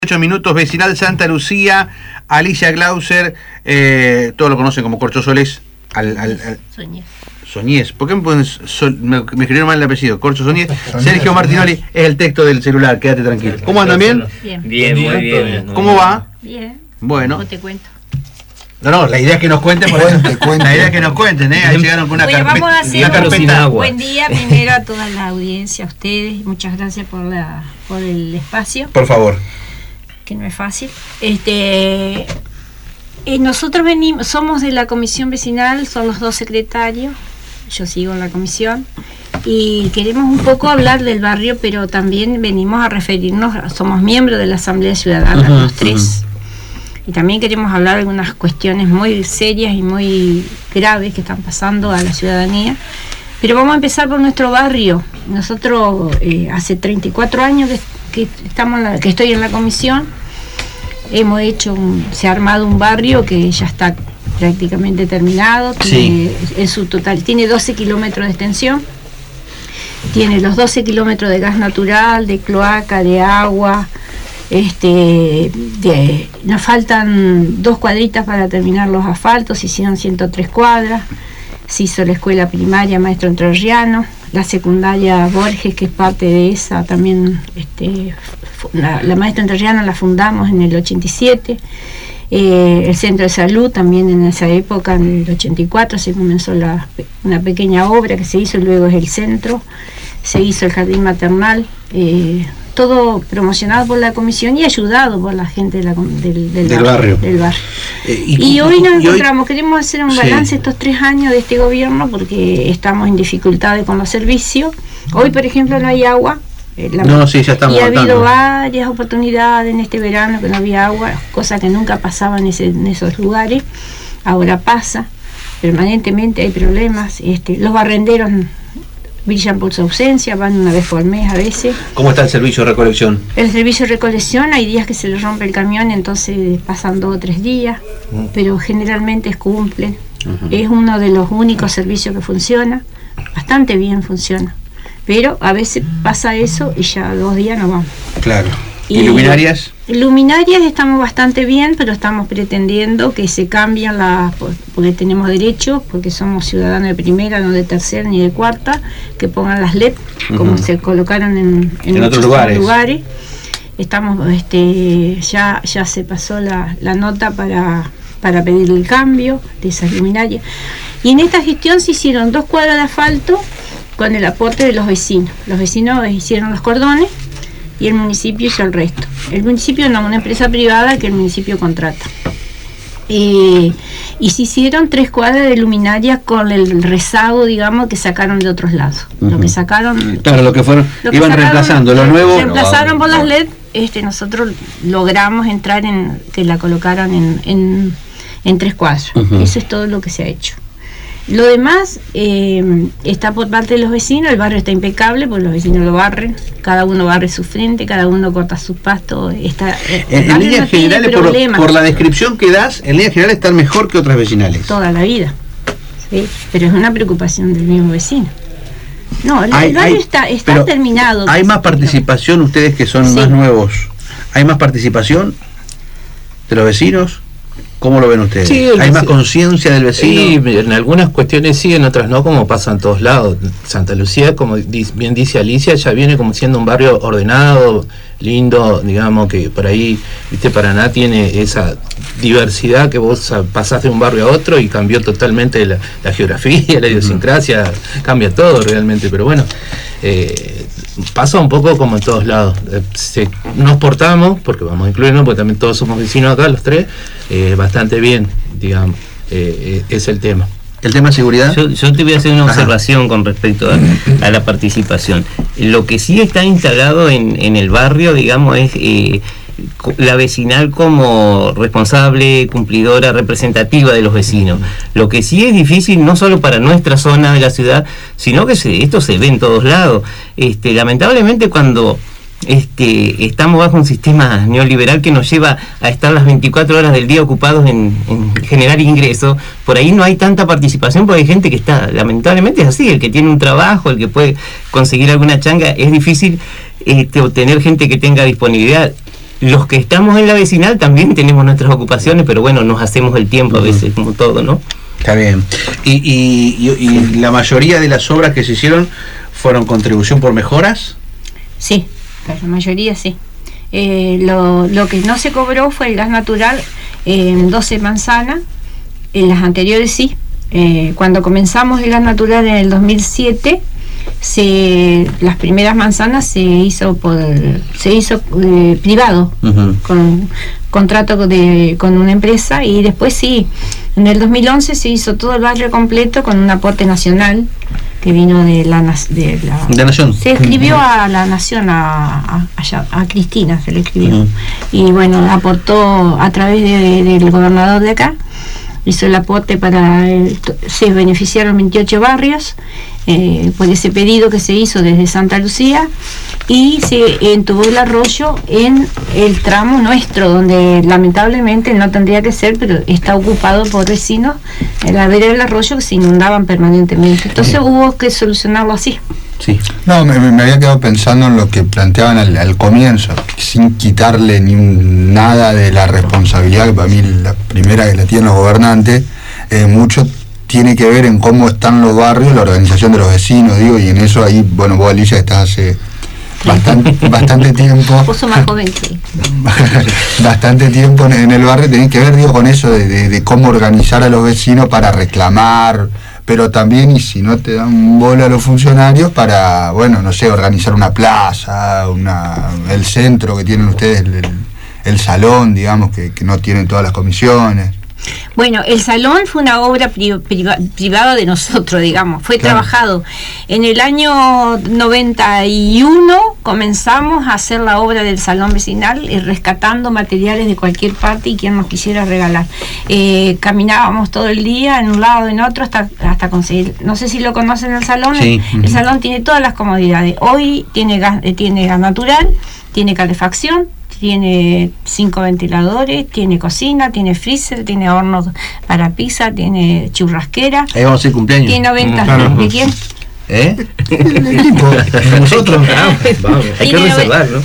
8 minutos, vecinal Santa Lucía, Alicia Glauser, todos lo conocen como Corcho Solés. Soñés. ¿Por qué me ponen me escribieron mal el apellido? Corcho Soñés. Sergio Martinoli es el texto del celular, quédate tranquilo. ¿Cómo andan? ¿Bien? Bien, muy bien. ¿Cómo va? Bien. Bueno. ¿Cómo te cuento? No, la idea es que nos cuenten, la idea es que nos cuenten, Ahí llegaron con una carpeta. Vamos a hacer una carpeta. Buen día primero a toda la audiencia, a ustedes, y muchas gracias por el espacio. Por favor. Que no es fácil. Nosotros somos de la comisión vecinal, son los dos secretarios, yo sigo en la comisión, y queremos un poco hablar del barrio, pero también venimos a referirnos, somos miembros de la Asamblea Ciudadana, los tres. Y también queremos hablar de algunas cuestiones muy serias y muy graves que están pasando a la ciudadanía. Pero vamos a empezar por nuestro barrio. Nosotros hace 34 años que estoy en la comisión. Se ha armado un barrio que ya está prácticamente terminado. En su total tiene 12 kilómetros de extensión. Tiene los 12 kilómetros de gas natural, de cloaca, de agua. Nos faltan 2 cuadritas para terminar los asfaltos, se hicieron 103 cuadras, se hizo la escuela primaria Maestro Entrerriano, la secundaria Borges, que es parte de esa, también la Maestro Entrerriano la fundamos en el 87, el centro de salud también en esa época, en el 84, se comenzó una pequeña obra que se hizo, y luego es el centro, se hizo el jardín maternal, todo promocionado por la comisión y ayudado por la gente del barrio. Y hoy nos encontramos, queremos hacer un balance estos 3 años de este gobierno porque estamos en dificultades con los servicios. Hoy, por ejemplo, no hay agua. Ya estamos. Y ha habido varias oportunidades en este verano que no había agua, cosa que nunca pasaba en esos lugares. Ahora pasa, permanentemente hay problemas. Los barrenderos brillan por su ausencia, van una vez por mes a veces. ¿Cómo está el servicio de recolección? El servicio de recolección, hay días que se les rompe el camión, entonces pasan 2 o 3 días, pero generalmente cumplen. Es uno de los únicos servicios que funciona, bastante bien funciona, pero a veces pasa eso y ya 2 días no vamos. Claro. ¿Y luminarias? Luminarias estamos bastante bien, pero estamos pretendiendo que se cambien porque tenemos derecho, porque somos ciudadanos de primera, no de tercera ni de cuarta, que pongan las LED, como se colocaron en otros lugares. Estamos, ya se pasó la nota para pedir el cambio de esas luminarias. Y en esta gestión se hicieron 2 cuadras de asfalto con el aporte de los vecinos. Los vecinos hicieron los cordones y el municipio hizo el resto. El municipio no, una empresa privada que el municipio contrata. Y se hicieron 3 cuadras de luminaria con el rezago, digamos, que sacaron de otros lados. Lo que sacaron... Claro, lo que fueron, iban reemplazando, lo nuevo... Reemplazaron por las LED, nosotros logramos entrar que la colocaron en 3 cuadras. Eso es todo lo que se ha hecho. Lo demás está por parte de los vecinos, el barrio está impecable porque los vecinos lo barren, cada uno barre su frente, cada uno corta sus pastos. En líneas generales, por la descripción que das, en líneas generales están mejor que otras vecinales. Toda la vida, ¿sí? Pero es una preocupación del mismo vecino. No, el barrio está terminado. ¿Hay más participación, ustedes que son más nuevos? ¿Hay más participación de los vecinos? ¿Cómo lo ven ustedes? Sí, ¿hay más conciencia del vecino? Sí, en algunas cuestiones sí, en otras no, como pasa en todos lados. Santa Lucía, como bien dice Alicia, ya viene como siendo un barrio ordenado, lindo, digamos que por ahí, Paraná tiene esa diversidad que vos pasás de un barrio a otro y cambió totalmente la geografía, la idiosincrasia, cambia todo realmente, pero bueno, pasa un poco como en todos lados. Nos portamos, porque vamos a incluirnos, porque también todos somos vecinos acá, los 3, bastante bien, digamos, es el tema. ¿El tema de seguridad? Yo te voy a hacer una observación con respecto a la participación. Lo que sí está instalado en el barrio, digamos, es la vecinal como responsable, cumplidora, representativa de los vecinos. Lo que sí es difícil, no solo para nuestra zona de la ciudad, sino que esto se ve en todos lados. Lamentablemente cuando estamos bajo un sistema neoliberal que nos lleva a estar las 24 horas del día ocupados en generar ingresos, por ahí no hay tanta participación porque hay gente que está, lamentablemente es así, el que tiene un trabajo, el que puede conseguir alguna changa, es difícil obtener gente que tenga disponibilidad. los que estamos en la vecinal también tenemos nuestras ocupaciones, pero bueno, nos hacemos el tiempo a veces, como todo, ¿no? Está bien. ¿Y la mayoría de las obras que se hicieron fueron contribución por mejoras? Sí, la mayoría sí. Lo que no se cobró fue el gas natural en 12 manzanas, en las anteriores sí. Cuando comenzamos el gas natural en el 2007, las primeras manzanas se hizo privado, con contrato con una empresa, y después sí, en el 2011 se hizo todo el barrio completo con un aporte nacional que vino de la Nación. Se escribió a la Nación, a Cristina se le escribió, y bueno, aportó a través del gobernador de acá, hizo el aporte se beneficiaron 28 barrios por ese pedido que se hizo desde Santa Lucía, y se entubó el arroyo en el tramo nuestro, donde lamentablemente no tendría que ser, pero está ocupado por vecinos en la vera del arroyo que se inundaban permanentemente. Entonces hubo que solucionarlo así. Sí. No, me había quedado pensando en lo que planteaban al comienzo, sin quitarle nada de la responsabilidad, que para mí la primera que la tienen los gobernantes, mucho tiene que ver en cómo están los barrios, la organización de los vecinos, digo, y en eso ahí, bueno, vos, Alicia, estás hace bastante tiempo. Vos sos más joven que bastante tiempo en el barrio, tenés que ver, digo, con eso de cómo organizar a los vecinos para reclamar, pero también, y si no te dan bola a los funcionarios, para, bueno, no sé, organizar una plaza, el centro que tienen ustedes, el salón, digamos, que no tienen todas las comisiones. Bueno, el salón fue una obra privada de nosotros, digamos, fue trabajado. En el año 91 comenzamos a hacer la obra del salón vecinal, rescatando materiales de cualquier parte y quien nos quisiera regalar. Caminábamos todo el día en un lado, en otro, hasta conseguir. No sé si lo conocen el salón. Sí. El salón tiene todas las comodidades. Hoy tiene gas natural, tiene calefacción, tiene 5 ventiladores, tiene cocina, tiene freezer, tiene hornos para pizza, tiene churrasquera. Ahí vamos a hacer cumpleaños. Tiene 90. ¿De quién? Nosotros. Vamos, hay que reservar, ¿no?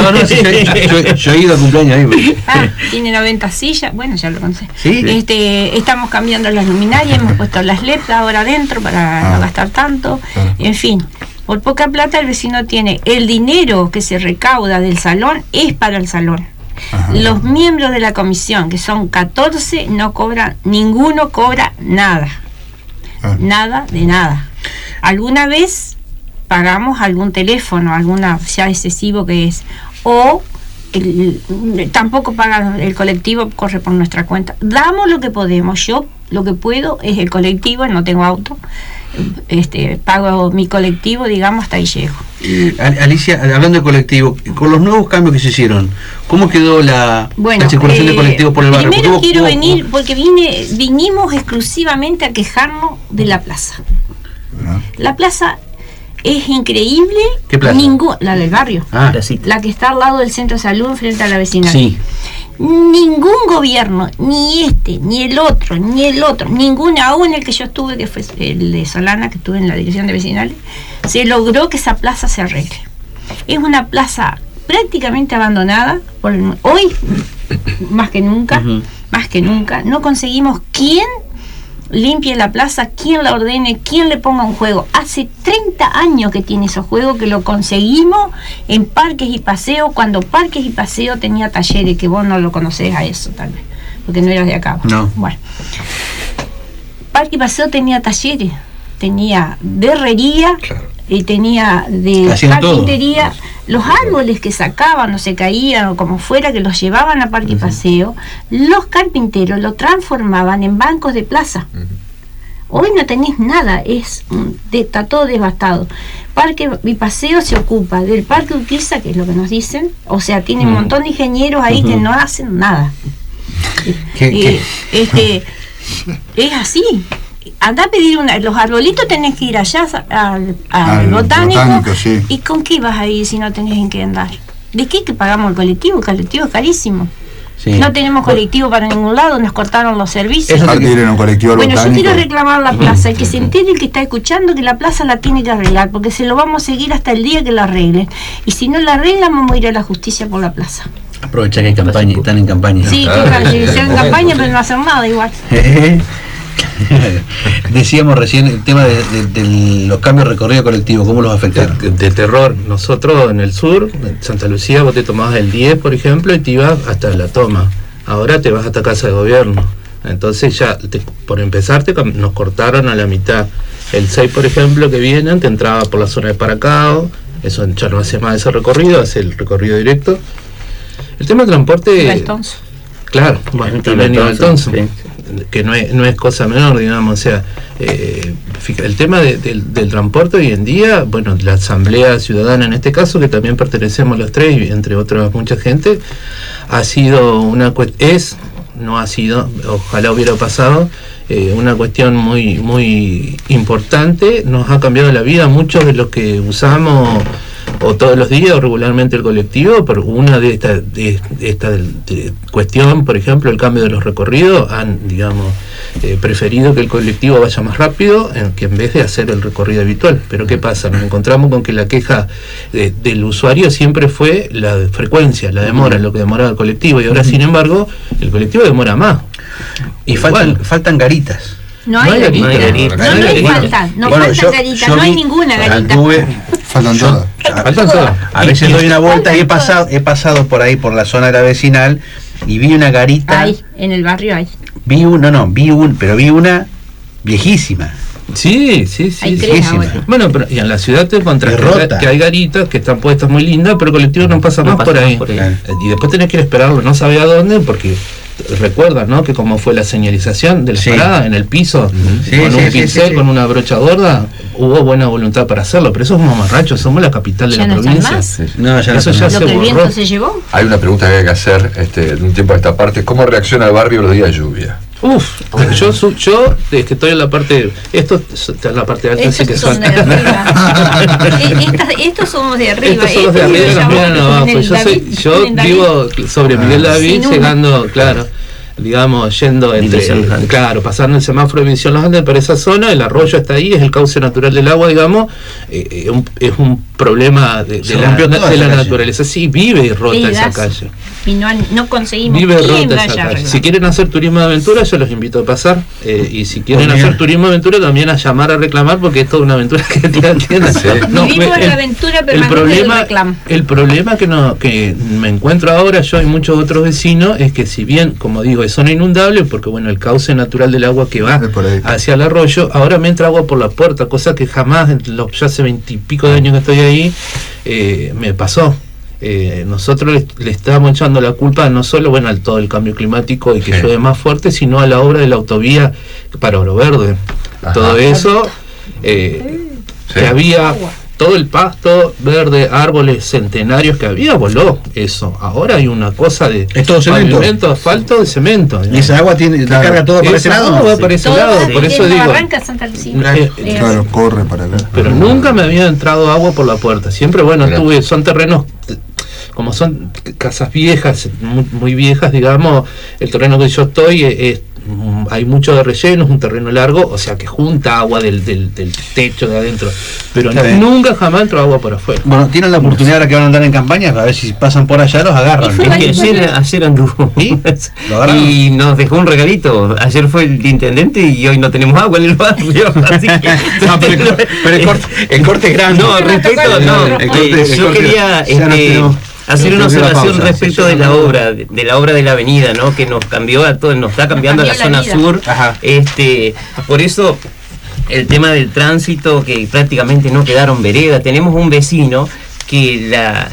Yo he ido a cumpleaños ahí. Tiene 90 sillas, bueno, ya lo conocí. ¿Sí? Estamos cambiando las luminarias, hemos puesto las LED ahora adentro para no gastar tanto. En fin, por poca plata el vecino tiene el dinero que se recauda del salón, es para el salón. Ajá. Los miembros de la comisión, que son 14, no cobran, ninguno cobra nada. Nada de nada. Alguna vez pagamos algún teléfono, alguna ya excesivo que es, o tampoco pagan el colectivo, corre por nuestra cuenta. Damos lo que podemos. Yo lo que puedo es el colectivo, no tengo auto, pago mi colectivo, digamos, hasta ahí llego. Alicia, hablando de colectivo, con los nuevos cambios que se hicieron, ¿cómo quedó la circulación de colectivos por el barrio? Primero quiero venir porque vinimos exclusivamente a quejarnos de la plaza. La plaza es increíble. ¿Qué plaza? La del barrio. La que está al lado del centro de salud, frente a la vecinal. Sí. Ningún gobierno, ni ni el otro, ninguno, aún el que yo estuve, que fue el de Solana, que estuve en la dirección de vecinales, se logró que esa plaza se arregle. Es una plaza prácticamente abandonada. Hoy, más que nunca, no conseguimos quién limpie la plaza, quién la ordene, quién le ponga un juego. Hace 30 años que tiene esos juegos, que lo conseguimos en Parques y Paseo, cuando Parques y Paseo tenía talleres, que vos no lo conocés a eso tal vez, porque no eras de acá. No. Bueno, Parque y Paseo tenía talleres, tenía de herrería, claro, y tenía de carpintería. Los árboles que sacaban o se caían o como fuera, que los llevaban a Parque y Paseo, los carpinteros lo transformaban en bancos de plaza. Hoy no tenés nada, está todo devastado. Parque y Paseo se ocupa del Parque Urquiza, que es lo que nos dicen, o sea, tiene un montón de ingenieros ahí que no hacen nada. Es así. Anda a pedir los arbolitos, tenés que ir allá al botánico, sí. ¿Y con qué vas a ir si no tenés en qué andar? ¿De qué que pagamos el colectivo? El colectivo es carísimo. Sí. No tenemos colectivo para ningún lado, nos cortaron los servicios. Bueno, yo quiero reclamar la plaza, y que se entere el que está escuchando que la plaza la tiene que arreglar, porque se lo vamos a seguir hasta el día que la arreglen. Y si no la arreglan, vamos a ir a la justicia por la plaza. Aprovecha que hay campaña, están en campaña. Sí, están en campaña, pero no hacen nada igual. Decíamos recién el tema de los cambios de recorrido colectivo, ¿cómo los afectaron? De terror. Nosotros en el sur, en Santa Lucía, vos te tomabas el 10, por ejemplo, y te ibas hasta la Toma. Ahora te vas hasta Casa de Gobierno. Entonces ya, por empezar, nos cortaron a la mitad. El 6, por ejemplo, que vienen, te entraba por la zona de Paracao, eso ya no hace más ese recorrido, hace el recorrido directo. El tema de transporte... Claro, bueno, también Altonso, sí, que no es cosa menor, digamos, o sea, el tema del transporte hoy en día, bueno, la Asamblea Ciudadana en este caso, que también pertenecemos los tres, entre otras mucha gente, ha sido no ha sido, ojalá hubiera pasado, una cuestión muy importante, nos ha cambiado la vida, muchos de los que usamos o todos los días o regularmente el colectivo, por una de esta cuestión, por ejemplo, el cambio de los recorridos, han, digamos, preferido que el colectivo vaya más rápido que en vez de hacer el recorrido habitual. Pero ¿qué pasa? Nos encontramos con que la queja del usuario siempre fue la frecuencia, la demora, lo que demoraba el colectivo, y ahora, sin embargo, el colectivo demora más. Y faltan garitas. No hay garitas. No faltan garitas, no hay ninguna garita. Faltan todas. A veces doy una vuelta y he pasado por ahí, por la zona de la vecinal, y vi una garita. Ahí, en el barrio hay. Vi una viejísima. Sí. Bueno, pero y en la ciudad te encontrás que hay garitas que están puestas muy lindas, pero el colectivo no pasa más por ahí. Y después tenés que ir a esperarlo, no sabe a dónde, porque recuerdas, ¿no? Que como fue la señalización de la parada en el piso, con un pincel, con una brocha gorda, hubo buena voluntad para hacerlo, pero esos mamarrachos, somos la capital de la provincia. No, eso ya se borró. ¿El viento se llevó? Hay una pregunta que hay que hacer de un tiempo a esta parte: ¿cómo reacciona el barrio los días de lluvia? Yo que estoy en la parte, esto está en la parte alta, así que son de arriba. Estos somos de arriba. Estos somos de arriba, nos miran abajo. Yo vivo sobre Miguel David, llegando, claro, digamos, yendo pasando el semáforo de División Los Andes por esa zona, el arroyo está ahí, es el cauce natural del agua, digamos, es un problema de la naturaleza. Sí, vive rota esa calle. Y no conseguimos rota esa calle. Si quieren hacer turismo de aventura, yo los invito a pasar, y si quieren hacer turismo de aventura, también a llamar a reclamar, porque es toda una aventura que tienen. Vivimos la aventura permanente del reclamo. El problema que me encuentro ahora, yo y muchos otros vecinos, es que si bien, como digo, es zona inundable, porque bueno, el cauce natural del agua que va hacia el arroyo, ahora me entra agua por la puerta, cosa que jamás, ya hace 20 y pico de años que estoy ahí, me pasó. Nosotros le estamos echando la culpa no solo a todo el cambio climático y que llueve más fuerte, sino a la obra de la autovía para Oro Verde. Todo eso, que había todo el pasto verde, árboles centenarios que había, voló eso. Ahora hay una cosa de pavimento, asfalto, de cemento. ¿Y esa agua la carga todo por ese lado? Va por ese lado, por eso digo. Arranca Santa Lucía. Claro, corre para acá. Pero nunca me había entrado agua por la puerta. Siempre, son terrenos, como son casas viejas, muy viejas, digamos, el terreno que yo estoy hay mucho de relleno, es un terreno largo, o sea que junta agua del techo de adentro, pero nunca jamás entró agua por afuera. Bueno, tienen la oportunidad ahora que van a andar en campaña, a ver si pasan por allá, los agarran. Ayer anduvo y nos dejó un regalito. Ayer fue el intendente y hoy no tenemos agua en el barrio, así que pero el corte es grande. Yo quería hacer una observación respecto de la obra de la avenida, ¿no? Que nos cambió a todos, nos está cambiando a la zona sur. Por eso el tema del tránsito, que prácticamente no quedaron veredas. Tenemos un vecino que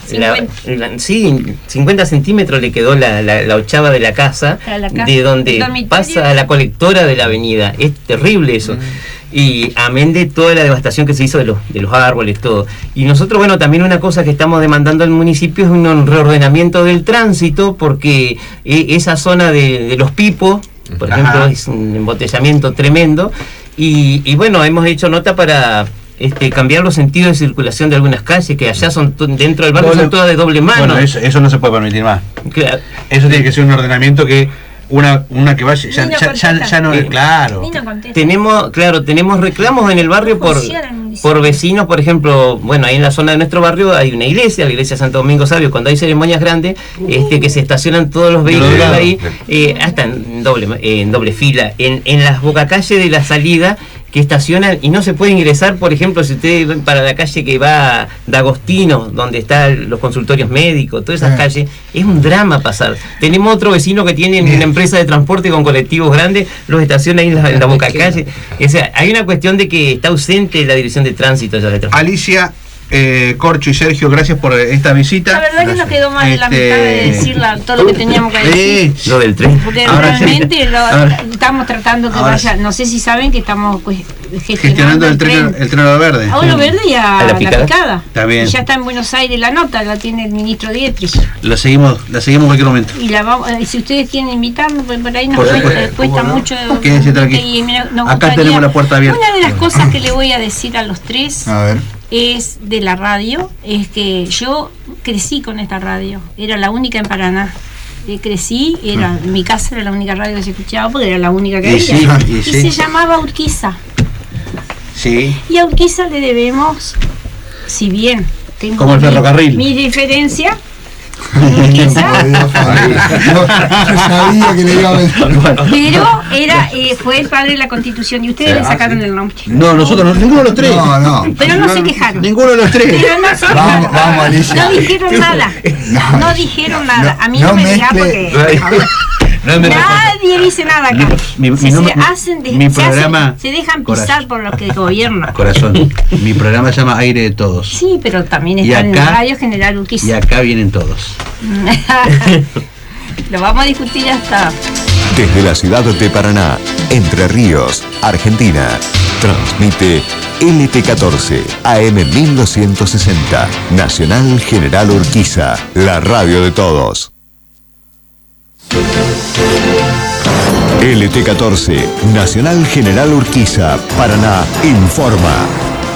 50 centímetros le quedó la ochava de la casa, de donde pasa la colectora de la avenida. Es terrible eso. Y amén de toda la devastación que se hizo de los árboles, todo. Y nosotros, también una cosa que estamos demandando al municipio es un reordenamiento del tránsito, porque esa zona de los Pipos, por ejemplo, es un embotellamiento tremendo. Y hemos hecho nota para cambiar los sentidos de circulación de algunas calles, que allá son dentro del barrio son todas de doble mano. Bueno, eso no se puede permitir más. Claro. Eso tiene que ser un ordenamiento que una que vaya ya no, claro. Tenemos reclamos en el barrio por vecinos, por ejemplo, bueno, ahí en la zona de nuestro barrio hay una iglesia, la iglesia Santo Domingo Sabio, cuando hay ceremonias grandes, que se estacionan todos los vehículos ahí, hasta en doble fila, en las bocacalles de la salida, que estacionan y no se puede ingresar. Por ejemplo, si usted va para la calle que va de Agostino, donde están los consultorios médicos, todas esas calles, es un drama pasar. Tenemos otro vecino que tiene una empresa de transporte con colectivos grandes, los estaciona ahí en la boca calle. O sea, hay una cuestión de que está ausente la dirección de tránsito. Alicia, Corcho y Sergio, gracias por esta visita. La verdad que nos quedó más de la mitad de decir todo lo que teníamos que decir. Lo del tren. Porque realmente estamos tratando que vaya. No sé si saben que estamos gestionando el tren a Lo Verde. A Lo Verde y a la Picada. Está bien. Y ya está en Buenos Aires la nota, la tiene el ministro Dietrich. La seguimos en cualquier momento. Y si ustedes quieren invitarnos, pues por ahí nos cuesta mucho. Quédense tranquilos. Acá tenemos la puerta abierta. Una de las cosas que le voy a decir a los tres. A ver. Es de la radio, es que yo crecí con esta radio, era la única en Paraná. Crecí, mi casa era la única radio que se escuchaba porque era la única que había. Y se llamaba Urquiza. Sí. Y a Urquiza le debemos, si bien tengo como el ferrocarril, mi diferencia. Yo sabía que le iba a mencionar. Pero fue el padre de la Constitución y ustedes le sacaron el nombre. No, nosotros no, ninguno de los tres. No. Pero no se quejaron. Ninguno de los tres. Pero no se quejaron. Vamos, Alicia. No dijeron nada. No dijeron nada. A mí no me diga porque nadie dice nada acá. Mi programa se dejan pisar por los que gobiernan. Corazón, mi programa se llama Aire de Todos. Sí, pero también están en Radio General Urquiza. Y acá vienen todos. Lo vamos a discutir hasta. Desde la ciudad de Paraná, Entre Ríos, Argentina, transmite LT14 AM 1260, Nacional General Urquiza, la radio de todos. LT14, Nacional General Urquiza, Paraná, informa.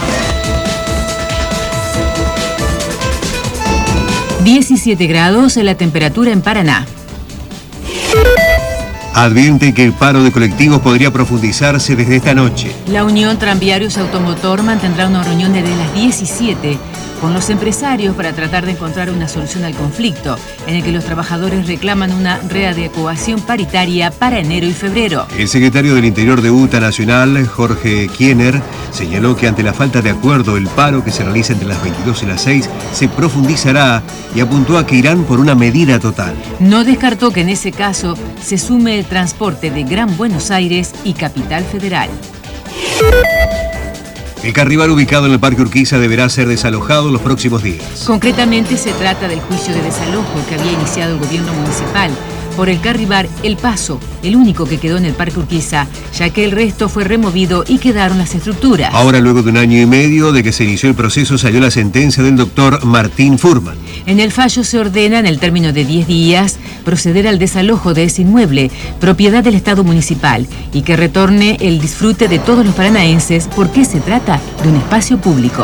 17 grados la temperatura en Paraná. Advierte que el paro de colectivos podría profundizarse desde esta noche. La Unión Tranviarios Automotor mantendrá una reunión desde las 17 con los empresarios para tratar de encontrar una solución al conflicto, en el que los trabajadores reclaman una readecuación paritaria para enero y febrero. El secretario del Interior de UTA Nacional, Jorge Kiener, señaló que ante la falta de acuerdo, el paro que se realiza entre las 22 y las 6 se profundizará y apuntó a que irán por una medida total. No descartó que en ese caso se sume el transporte de Gran Buenos Aires y Capital Federal. El carribar ubicado en el Parque Urquiza deberá ser desalojado los próximos días. Concretamente se trata del juicio de desalojo que había iniciado el gobierno municipal por el carribar El Paso, el único que quedó en el Parque Urquiza, ya que el resto fue removido y quedaron las estructuras. Ahora, luego de un año y medio de que se inició el proceso, salió la sentencia del doctor Martín Furman. En el fallo se ordena, en el término de 10 días, proceder al desalojo de ese inmueble, propiedad del Estado municipal, y que retorne el disfrute de todos los paranaenses, porque se trata de un espacio público.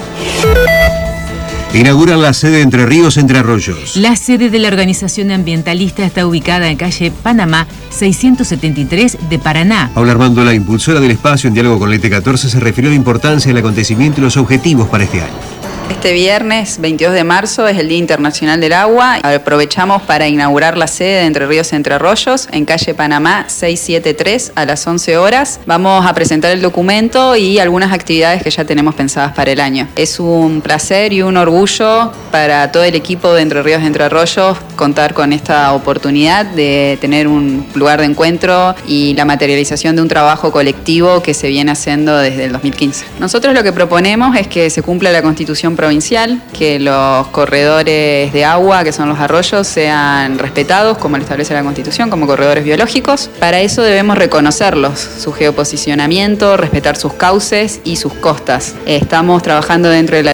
Inauguran la sede de Entre Ríos, Entre Arroyos. La sede de la organización ambientalista está ubicada en calle Panamá 673 de Paraná. Paula Armando, la impulsora del espacio, en diálogo con LT14, se refirió a la importancia del acontecimiento y los objetivos para este año. Este viernes 22 de marzo es el Día Internacional del Agua. Aprovechamos para inaugurar la sede de Entre Ríos Entre Arroyos en calle Panamá 673 a las 11 horas. Vamos a presentar el documento y algunas actividades que ya tenemos pensadas para el año. Es un placer y un orgullo para todo el equipo de Entre Ríos Entre Arroyos contar con esta oportunidad de tener un lugar de encuentro y la materialización de un trabajo colectivo que se viene haciendo desde el 2015. Nosotros lo que proponemos es que se cumpla la Constitución provincial, que los corredores de agua, que son los arroyos, sean respetados como lo establece la Constitución, como corredores biológicos. Para eso debemos reconocerlos, su geoposicionamiento, respetar sus cauces y sus costas. Estamos trabajando dentro de la